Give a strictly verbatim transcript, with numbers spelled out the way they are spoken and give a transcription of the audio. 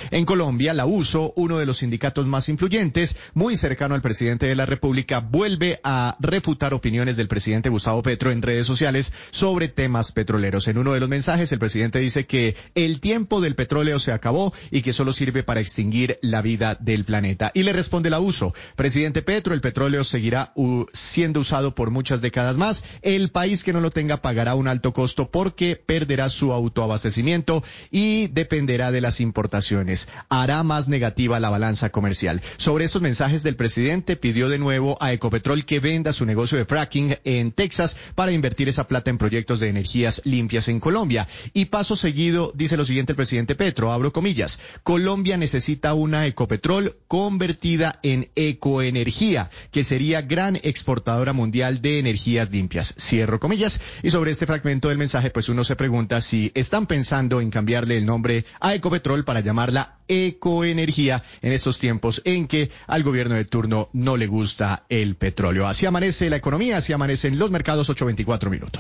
En Colombia, la U S O, uno de los sindicatos más influyentes, muy cercano al presidente de la República, vuelve a refutar opiniones del presidente Gustavo Petro en redes sociales sobre temas petroleros. En uno de los mensajes, el presidente dice que el tiempo del petróleo se acabó y que solo sirve para extinguir la vida del planeta. Y le responde la U S O: presidente Petro, el petróleo seguirá uh, siendo usado por muchas décadas más. El país que no lo tenga pagará un alto costo porque perderá su autoabastecimiento y dependerá de las importaciones. Hará más negativa la balanza comercial. Sobre estos mensajes del presidente, pidió de nuevo a Ecopetrol que venda su negocio de fracking en Texas para invertir esa plata en proyectos de energías limpias en Colombia. Y paso seguido, dice lo siguiente el presidente Petro, abro comillas: Colombia necesita una Ecopetrol convertida en ecoenergía, que sería gran exportadora mundial de energías limpias. Cierro comillas. Y sobre este fragmento del mensaje, pues uno se pregunta si están pensando en cambiarle el nombre a Ecopetrol para llamarla ecoenergía en estos tiempos en que al gobierno de turno no le gusta el petróleo. Así amanece la economía, así amanecen los mercados. Ocho veinticuatro minutos.